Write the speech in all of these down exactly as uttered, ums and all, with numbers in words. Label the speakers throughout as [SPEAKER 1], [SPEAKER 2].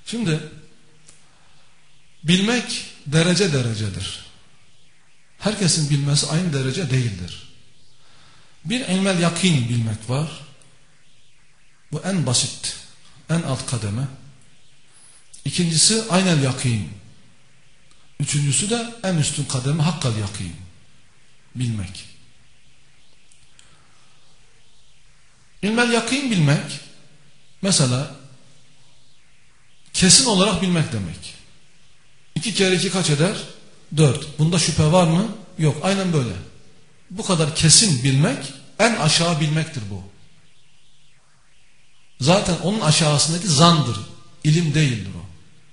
[SPEAKER 1] Şimdi bilmek derece derecedir. Herkesin bilmesi aynı derece değildir. Bir ilmel yakin bilmek var. Bu en basit, en alt kademe. İkincisi aynel yakin. Üçüncüsü de en üstün kademe hakkal yakin. Bilmek. İlmel yakin bilmek, mesela kesin olarak bilmek demek. İki kere iki kaç eder? Dört. Bunda şüphe var mı? Yok. Aynen böyle. Bu kadar kesin bilmek en aşağı bilmektir bu. Zaten onun aşağısındaki zandır. İlim değildir o.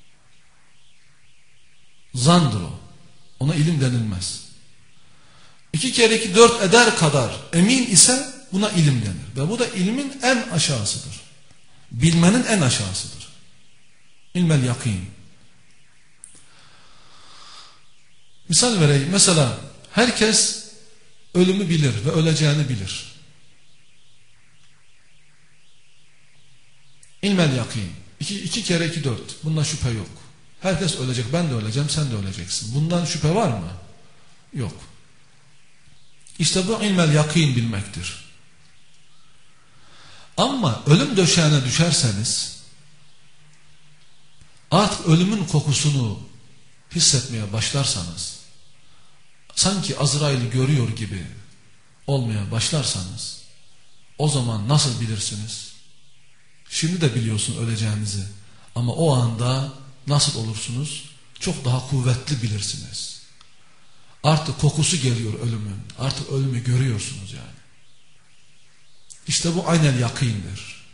[SPEAKER 1] Zandır o. Ona ilim denilmez. İki kere iki dört eder kadar emin ise buna ilim denir. Ve bu da ilmin en aşağısıdır. Bilmenin en aşağısıdır. İlmel yakin. Misal vereyim. Mesela herkes ölümü bilir ve öleceğini bilir. İlmel yakin. İki, iki kere iki dört. Bunda şüphe yok. Herkes ölecek. Ben de öleceğim. Sen de öleceksin. Bundan şüphe var mı? Yok. İşte bu ilmel yakin bilmektir. Ama ölüm döşeğine düşerseniz artık ölümün kokusunu hissetmeye başlarsanız, sanki Azrail'i görüyor gibi olmaya başlarsanız, o zaman nasıl bilirsiniz? Şimdi de biliyorsun öleceğinizi, ama o anda nasıl olursunuz? Çok daha kuvvetli bilirsiniz. Artık kokusu geliyor ölümün. Artık ölümü görüyorsunuz yani. İşte bu aynel yakindir.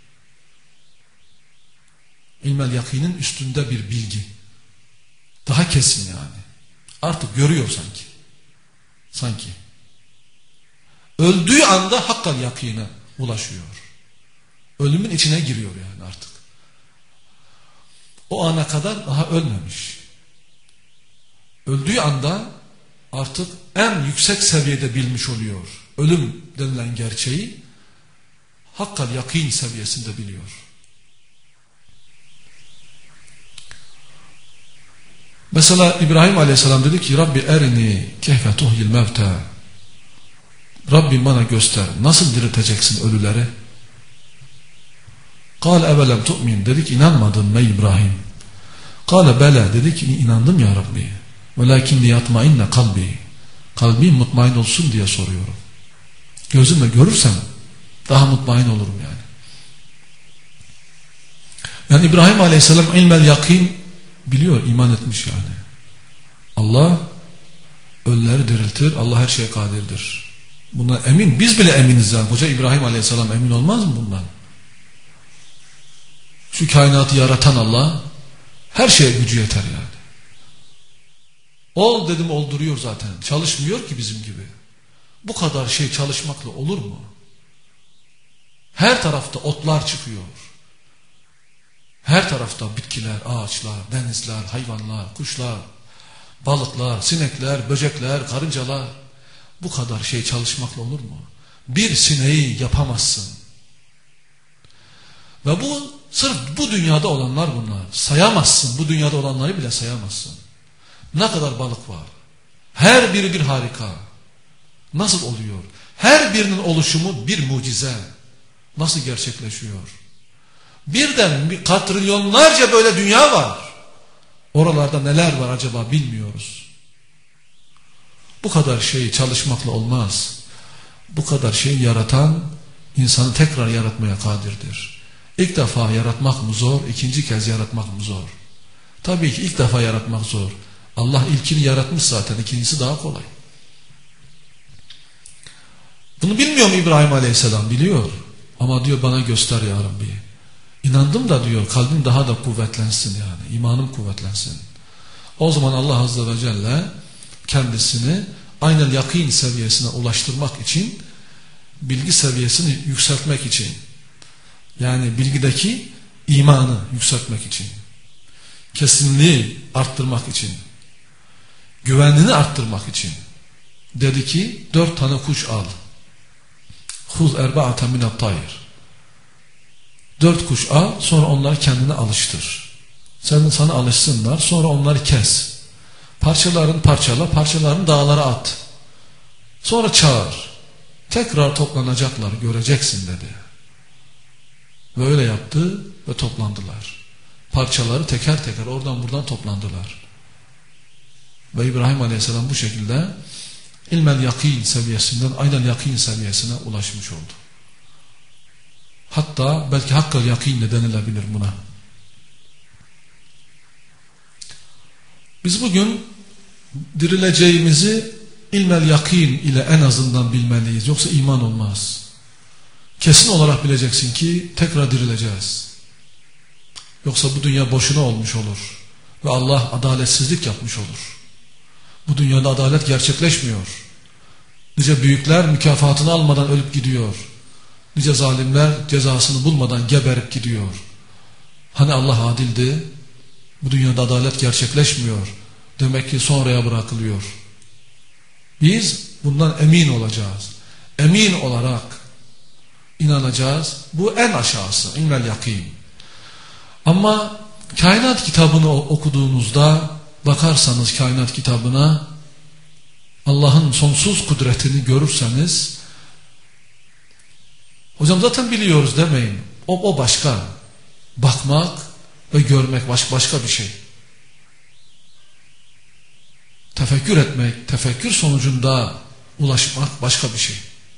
[SPEAKER 1] İlmel yakinin üstünde bir bilgi. Daha kesin yani. Artık görüyor sanki. Sanki. Öldüğü anda hakkal yakine ulaşıyor. Ölümün içine giriyor yani artık. O ana kadar daha ölmemiş. Öldüğü anda artık en yüksek seviyede bilmiş oluyor. Ölüm denilen gerçeği hakkal yakin seviyesinde biliyor. Mesela İbrahim Aleyhisselam dedi ki Rabbi erini keyfe tuhyil mevta. Rabbim bana göster. Nasıl dirilteceksin ölüleri? Kâle evelem tu'min. Dedi ki inanmadın mı İbrahim? Kâle bela. Dedi ki inandım ya Rabbi. Velakin liyatmainne kalbi. Kalbim mutmain olsun diye soruyorum. Gözümle görürsem daha mutmain olurum yani. Yani İbrahim Aleyhisselam ilmel yakin biliyor, iman etmiş yani. Allah ölüleri diriltir, Allah her şeye kadirdir. Buna emin, biz bile eminiz yani. Koca İbrahim Aleyhisselam emin olmaz mı bundan? Şu kainatı yaratan Allah her şeye gücü yeter yani. Ol dedim olduruyor zaten. Çalışmıyor ki bizim gibi. Bu kadar şey çalışmakla olur mu? Her tarafta otlar çıkıyor. Her tarafta bitkiler, ağaçlar, denizler, hayvanlar, kuşlar, balıklar, sinekler, böcekler, karıncalar. Bu kadar şey çalışmakla olur mu? Bir sineği yapamazsın. Ve bu sırf bu dünyada olanlar bunlar. Sayamazsın. Bu dünyada olanları bile sayamazsın. Ne kadar balık var. Her biri bir harika. Nasıl oluyor? Her birinin oluşumu bir mucize. Nasıl gerçekleşiyor? Birden katrilyonlarca böyle dünya var. Oralarda neler var acaba bilmiyoruz. Bu kadar şey çalışmakla olmaz. Bu kadar şey yaratan insanı tekrar yaratmaya kadirdir. İlk defa yaratmak mı zor, ikinci kez yaratmak mı zor? Tabii ki ilk defa yaratmak zor. Allah ilkini yaratmış zaten, ikincisi daha kolay. Bunu bilmiyor mu İbrahim Aleyhisselam? Biliyor. Ama diyor bana göster ya Rabbi. İnandım da diyor kalbim daha da kuvvetlensin yani. İmanım kuvvetlensin. O zaman Allah Azze ve Celle kendisini aynel yakin seviyesine ulaştırmak için, bilgi seviyesini yükseltmek için, yani bilgideki imanı yükseltmek için, kesinliği arttırmak için, güvenliğini arttırmak için dedi ki dört tane kuş al. Huz erba'aten minat tayr. Dört kuş al, sonra onları kendine alıştır. Sen, sana alışsınlar. Sonra onları kes. Parçalarını parçala, parçalarını dağlara at. Sonra çağır. Tekrar toplanacaklar, göreceksin dedi. Ve öyle yaptı ve toplandılar. Parçaları teker teker oradan buradan toplandılar. Ve İbrahim Aleyhisselam bu şekilde ilmel yakin seviyesinden aynel yakin seviyesine ulaşmış oldu. Hatta belki hakkal yakin de denilebilir buna. Biz bugün dirileceğimizi ilmel yakin ile en azından bilmeliyiz. Yoksa iman olmaz. Kesin olarak bileceksin ki tekrar dirileceğiz. Yoksa bu dünya boşuna olmuş olur. Ve Allah adaletsizlik yapmış olur. Bu dünyada adalet gerçekleşmiyor. Nice büyükler mükafatını almadan ölüp gidiyor. Nice zalimler cezasını bulmadan geberip gidiyor. Hani Allah adildi? Bu dünyada adalet gerçekleşmiyor. Demek ki sonraya bırakılıyor. Biz bundan emin olacağız. Emin olarak inanacağız. Bu en aşağısı. İlmel yakin. Ama kainat kitabını okuduğunuzda bakarsanız kainat kitabına Allah'ın sonsuz kudretini görürseniz hocam zaten biliyoruz demeyin. O, o başka. Bakmak ve görmek baş, başka bir şey. Tefekkür etmek, tefekkür sonucunda ulaşmak başka bir şey.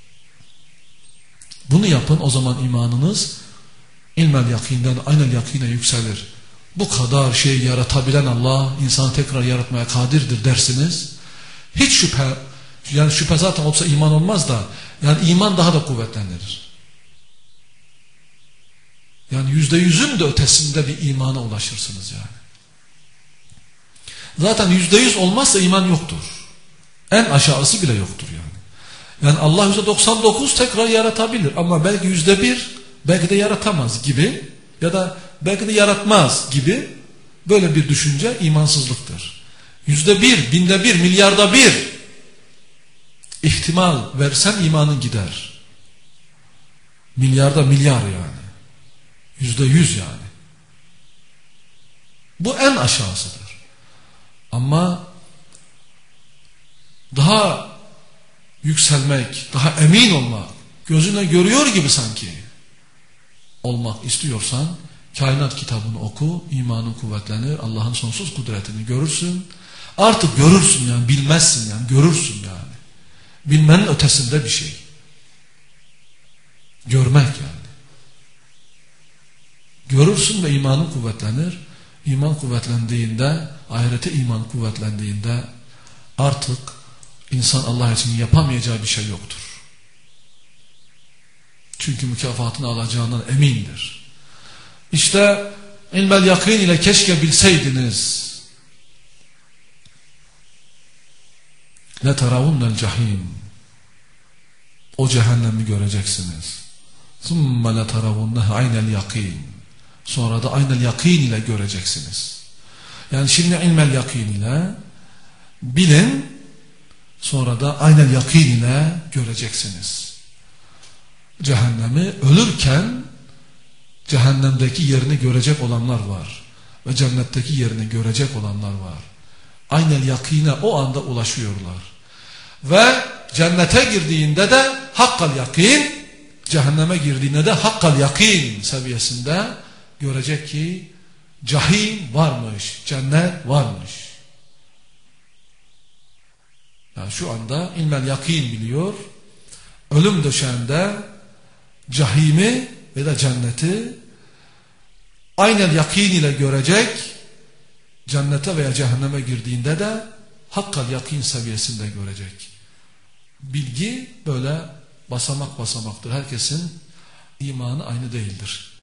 [SPEAKER 1] Bunu yapın, o zaman imanınız ilmel yakinden aynel yakine yükselir. Bu kadar şeyi yaratabilen Allah insanı tekrar yaratmaya kadirdir dersiniz. Hiç şüphe, yani şüphe zaten olsa iman olmaz da, yani iman daha da kuvvetlenir. Yani yüzde yüzün de ötesinde bir imana ulaşırsınız yani. Zaten yüzde yüz olmazsa iman yoktur. En aşağısı bile yoktur yani. Yani Allah yüzde doksan dokuz tekrar yaratabilir ama belki yüzde bir belki de yaratamaz gibi ya da belki de yaratmaz gibi böyle bir düşünce imansızlıktır. Yüzde bir, binde bir, milyarda bir ihtimal versen imanın gider. Milyarda milyar yani. Yüzde yüz yani. Bu en aşağısıdır. Ama daha yükselmek, daha emin olmak, gözüne görüyor gibi sanki olmak istiyorsan kainat kitabını oku, imanın kuvvetlenir, Allah'ın sonsuz kudretini görürsün. Artık görürsün yani, bilmezsin yani, görürsün yani. Bilmenin ötesinde bir şey. Görmek yani. Görürsün ve imanın kuvvetlenir. İman kuvvetlendiğinde, ahirete iman kuvvetlendiğinde artık insan Allah için yapamayacağı bir şey yoktur. Çünkü mükafatını alacağından emindir. İşte ilmel yakin ile keşke bilseydiniz لَتَرَوُنَّ الْجَحِيمِ o cehennemi göreceksiniz. ثُمَّ لَتَرَوُنَّهَا عَيْنَ الْيَقِينِ sonra da aynel yakin ile göreceksiniz. Yani şimdi ilmel yakin ile bilin, sonra da aynel yakin ile göreceksiniz. Cehennemi ölürken cehennemdeki yerini görecek olanlar var ve cennetteki yerini görecek olanlar var. Aynel yakine o anda ulaşıyorlar. Ve cennete girdiğinde de hakkal yakin, cehenneme girdiğinde de hakkal yakin seviyesinde görecek ki cahim varmış, cennet varmış. Yani şu anda ilmel yakin biliyor, ölüm döşeğinde cahimi ve de cenneti aynel yakin ile görecek, cennete veya cehenneme girdiğinde de hakkal yakin seviyesinde görecek. Bilgi böyle basamak basamaktır. Herkesin imanı aynı değildir.